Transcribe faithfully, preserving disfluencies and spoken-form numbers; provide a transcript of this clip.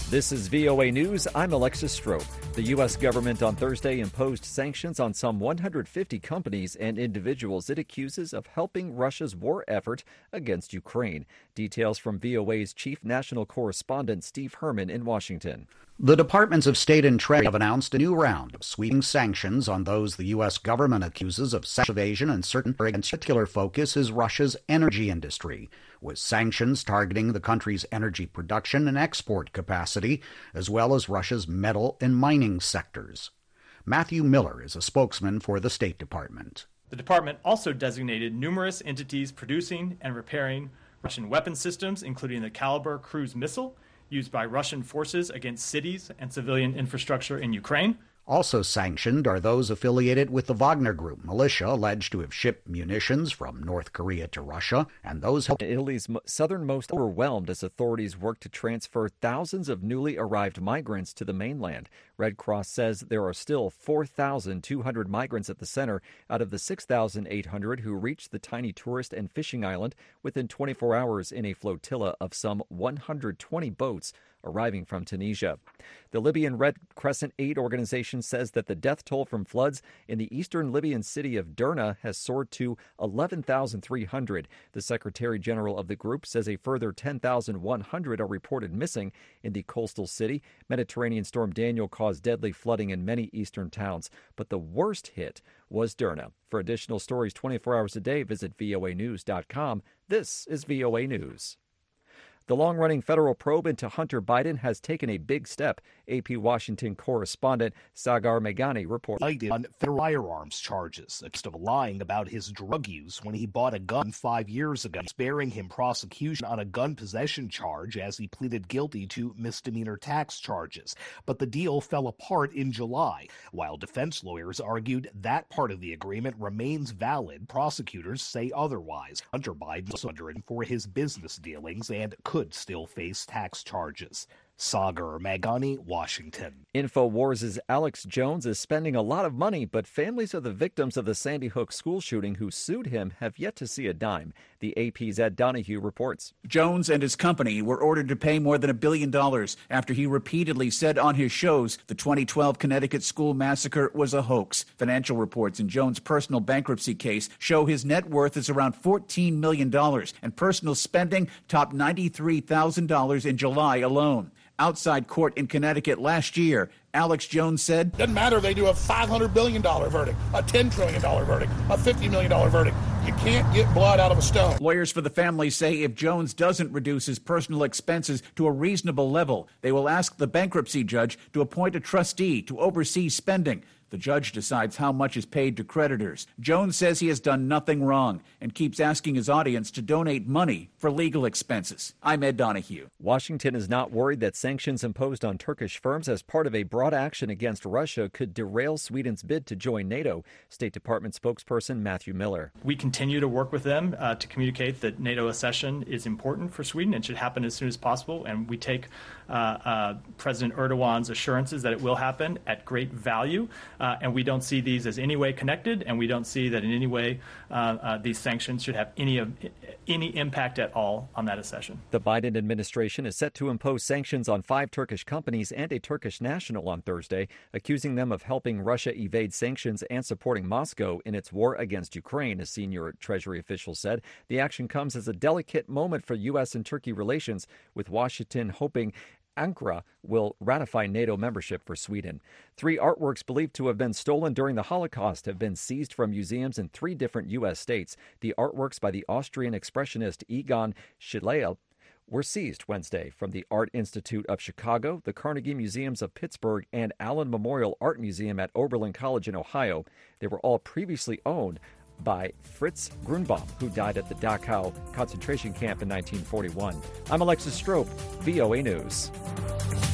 This is V O A News. I'm Alexis Strope. The U S government on Thursday imposed sanctions on some one hundred fifty companies and individuals it accuses of helping Russia's war effort against Ukraine. Details from V O A's chief national correspondent Steve Herman in Washington. The Departments of State and Treasury have announced a new round of sweeping sanctions on those the U S government accuses of tax evasion, and certain particular focus is Russia's energy industry, with sanctions targeting the country's energy production and export capacity, as well as Russia's metal and mining sectors. Matthew Miller is a spokesman for the State Department. The department also designated numerous entities producing and repairing Russian weapon systems, including the Kalibr cruise missile, used by Russian forces against cities and civilian infrastructure in Ukraine. Also sanctioned are those affiliated with the Wagner Group militia alleged to have shipped munitions from North Korea to Russia, and those held Italy's southernmost overwhelmed as authorities work to transfer thousands of newly arrived migrants to the mainland. Red Cross says there are still four thousand two hundred migrants at the center out of the six thousand eight hundred who reached the tiny tourist and fishing island within twenty-four hours in a flotilla of some one hundred twenty boats arriving from Tunisia. The Libyan Red Crescent Aid Organization says that the death toll from floods in the eastern Libyan city of Derna has soared to eleven thousand three hundred. The Secretary General of the group says a further ten thousand one hundred are reported missing in the coastal city. Mediterranean storm Daniel caused deadly flooding in many eastern towns, but the worst hit was Derna. For additional stories twenty-four hours a day, visit V O A news dot com. This is V O A News. The long-running federal probe into Hunter Biden has taken a big step. A P Washington correspondent Sagar Meghani reports. Biden on federal firearms charges, accused of lying about his drug use when he bought a gun five years ago, sparing him prosecution on a gun possession charge as he pleaded guilty to misdemeanor tax charges. But the deal fell apart in July. While defense lawyers argued that part of the agreement remains valid, prosecutors say otherwise. Hunter Biden was under it for his business dealings and could still face tax charges. Sagar Meghani, Washington. InfoWars' Alex Jones is spending a lot of money, but families of the victims of the Sandy Hook school shooting who sued him have yet to see a dime. The A P's Ed Donahue reports. Jones and his company were ordered to pay more than a billion dollars after he repeatedly said on his shows the twenty twelve Connecticut school massacre was a hoax. Financial reports in Jones' personal bankruptcy case show his net worth is around fourteen million dollars, and personal spending topped ninety-three thousand dollars in July alone. Outside court in Connecticut last year, Alex Jones said, "Doesn't matter if they do a five hundred billion dollars verdict, a ten trillion dollars verdict, a fifty million dollars verdict. You can't get blood out of a stone." Lawyers for the family say if Jones doesn't reduce his personal expenses to a reasonable level, they will ask the bankruptcy judge to appoint a trustee to oversee spending. The judge decides how much is paid to creditors. Jones says he has done nothing wrong and keeps asking his audience to donate money for legal expenses. I'm Ed Donahue. Washington is not worried that sanctions imposed on Turkish firms as part of a broad action against Russia could derail Sweden's bid to join NATO. State Department spokesperson Matthew Miller. We continue to work with them uh, to communicate that NATO accession is important for Sweden and should happen as soon as possible. And we take uh, uh, President Erdogan's assurances that it will happen at great value. Uh, and we don't see these as any way connected, and we don't see that in any way uh, uh, these sanctions should have any of any impact at all on that accession. The Biden administration is set to impose sanctions on five Turkish companies and a Turkish national on Thursday, accusing them of helping Russia evade sanctions and supporting Moscow in its war against Ukraine, a senior Treasury official said. The action comes as a delicate moment for U S and Turkey relations, with Washington hoping Ankara will ratify NATO membership for Sweden. Three artworks believed to have been stolen during the Holocaust have been seized from museums in three different U S states. The artworks by the Austrian expressionist Egon Schiele were seized Wednesday from the Art Institute of Chicago, the Carnegie Museums of Pittsburgh, and Allen Memorial Art Museum at Oberlin College in Ohio. They were all previously owned by Fritz Grunbaum, who died at the Dachau concentration camp in nineteen forty-one. I'm Alexis Strope, V O A News.